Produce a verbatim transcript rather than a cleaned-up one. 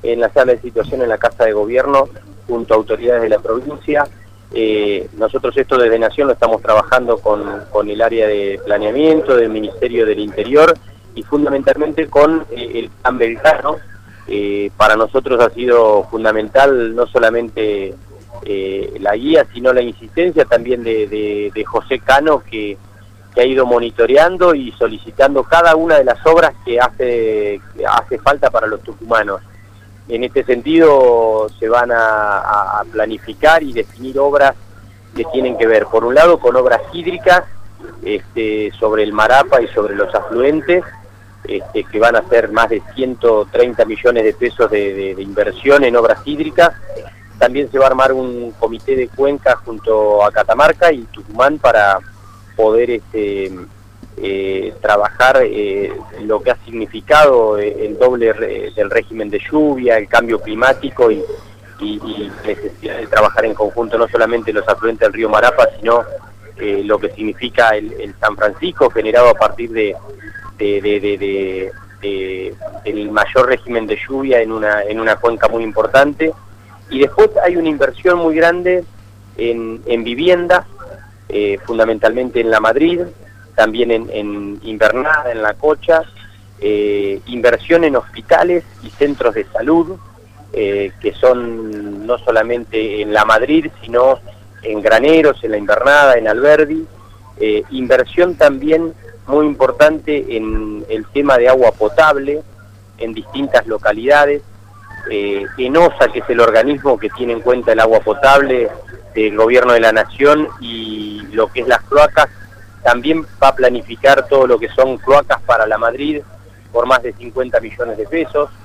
en la sala de situación en la Casa de Gobierno junto a autoridades de la provincia. Eh, nosotros esto desde Nación lo estamos trabajando con, con el área de planeamiento del Ministerio del Interior y fundamentalmente con eh, el Plan Belgrano. Eh, para nosotros ha sido fundamental no solamente eh, la guía, sino la insistencia también de, de, de José Cano, que, que ha ido monitoreando y solicitando cada una de las obras que hace, que hace falta para los tucumanos. En este sentido se van a, a planificar y definir obras que tienen que ver, por un lado, con obras hídricas este, sobre el Marapa y sobre los afluentes, este, que van a ser más de ciento treinta millones de pesos de, de, de inversión en obras hídricas. También se va a armar un comité de cuenca junto a Catamarca y Tucumán para poder este, eh, trabajar eh, lo que ha significado eh, el doble re, del régimen de lluvia, el cambio climático y, y, y necesidad de trabajar en conjunto no solamente los afluentes del río Marapa, sino eh, lo que significa el, el San Francisco, generado a partir de, de, de, de, de, de el mayor régimen de lluvia en una, en una cuenca muy importante. Y después hay una inversión muy grande en, en vivienda, eh, fundamentalmente en La Madrid, también en, en Invernada, en La Cocha, eh, inversión en hospitales y centros de salud, eh, que son no solamente en La Madrid, sino en Graneros, en La Invernada, en Alberdi, eh, inversión también muy importante en el tema de agua potable en distintas localidades. Eh, ENOSA, que es el organismo que tiene en cuenta el agua potable del Gobierno de la Nación y lo que es las cloacas, también va a planificar todo lo que son cloacas para La Madrid por más de cincuenta millones de pesos.